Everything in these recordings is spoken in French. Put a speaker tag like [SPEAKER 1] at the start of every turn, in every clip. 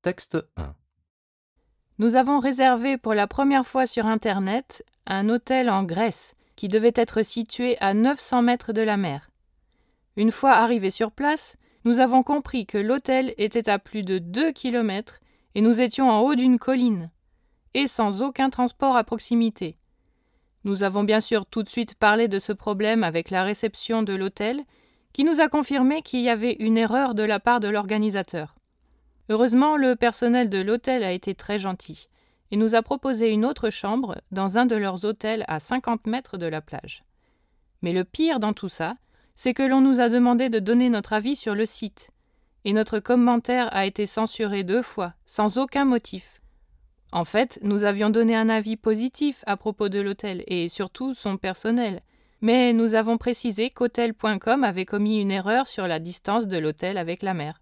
[SPEAKER 1] Texte 1.
[SPEAKER 2] Nous avons réservé pour la première fois sur Internet un hôtel en Grèce qui devait être situé à 900 mètres de la mer. Une fois arrivés sur place, nous avons compris que l'hôtel était à plus de 2 kilomètres et nous étions en haut d'une colline, et sans aucun transport à proximité. Nous avons bien sûr tout de suite parlé de ce problème avec la réception de l'hôtel, qui nous a confirmé qu'il y avait une erreur de la part de l'organisateur. Heureusement, le personnel de l'hôtel a été très gentil et nous a proposé une autre chambre dans un de leurs hôtels à 50 mètres de la plage. Mais le pire dans tout ça, c'est que l'on nous a demandé de donner notre avis sur le site, et notre commentaire a été censuré 2 fois, sans aucun motif. En fait, nous avions donné un avis positif à propos de l'hôtel et surtout son personnel, mais nous avons précisé qu'Hotel.com avait commis une erreur sur la distance de l'hôtel avec la mer.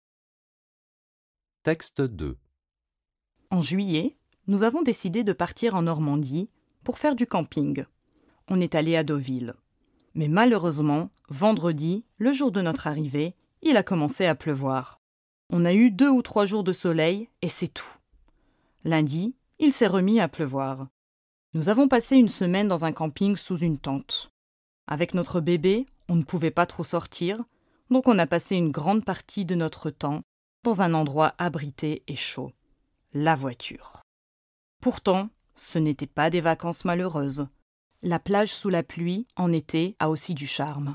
[SPEAKER 1] Texte 2.
[SPEAKER 3] En juillet, nous avons décidé de partir en Normandie pour faire du camping. On est allé à Deauville. Mais malheureusement, vendredi, le jour de notre arrivée, il a commencé à pleuvoir. On a eu 2 ou 3 jours de soleil et c'est tout. Lundi, il s'est remis à pleuvoir. Nous avons passé une semaine dans un camping sous une tente. Avec notre bébé, on ne pouvait pas trop sortir, donc on a passé une grande partie de notre temps dans un endroit abrité et chaud, la voiture. Pourtant, ce n'étaient pas des vacances malheureuses. La plage sous la pluie, en été, a aussi du charme.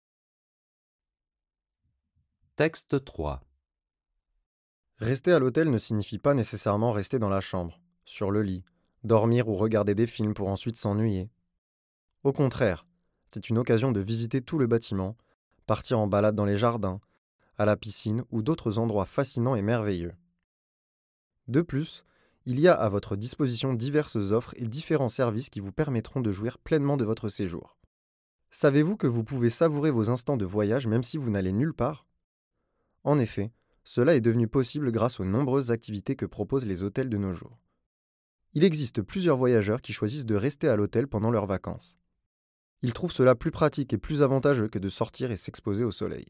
[SPEAKER 1] Texte 3.
[SPEAKER 4] Rester à l'hôtel ne signifie pas nécessairement rester dans la chambre, sur le lit, dormir ou regarder des films pour ensuite s'ennuyer. Au contraire, c'est une occasion de visiter tout le bâtiment, partir en balade dans les jardins, à la piscine ou d'autres endroits fascinants et merveilleux. De plus, il y a à votre disposition diverses offres et différents services qui vous permettront de jouir pleinement de votre séjour. Savez-vous que vous pouvez savourer vos instants de voyage même si vous n'allez nulle part ? En effet, cela est devenu possible grâce aux nombreuses activités que proposent les hôtels de nos jours. Il existe plusieurs voyageurs qui choisissent de rester à l'hôtel pendant leurs vacances. Ils trouvent cela plus pratique et plus avantageux que de sortir et s'exposer au soleil.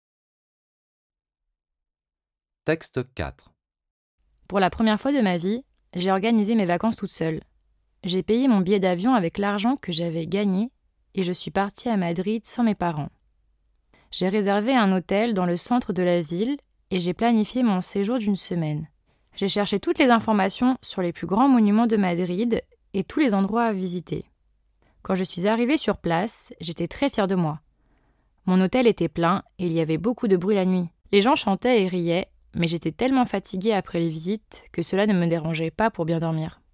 [SPEAKER 1] Texte 4.
[SPEAKER 5] Pour la première fois de ma vie, j'ai organisé mes vacances toute seule. J'ai payé mon billet d'avion avec l'argent que j'avais gagné et je suis partie à Madrid sans mes parents. J'ai réservé un hôtel dans le centre de la ville et j'ai planifié mon séjour d'1 semaine. J'ai cherché toutes les informations sur les plus grands monuments de Madrid et tous les endroits à visiter. Quand je suis arrivée sur place, j'étais très fière de moi. Mon hôtel était plein et il y avait beaucoup de bruit la nuit. Les gens chantaient et riaient, mais j'étais tellement fatiguée après les visites que cela ne me dérangeait pas pour bien dormir.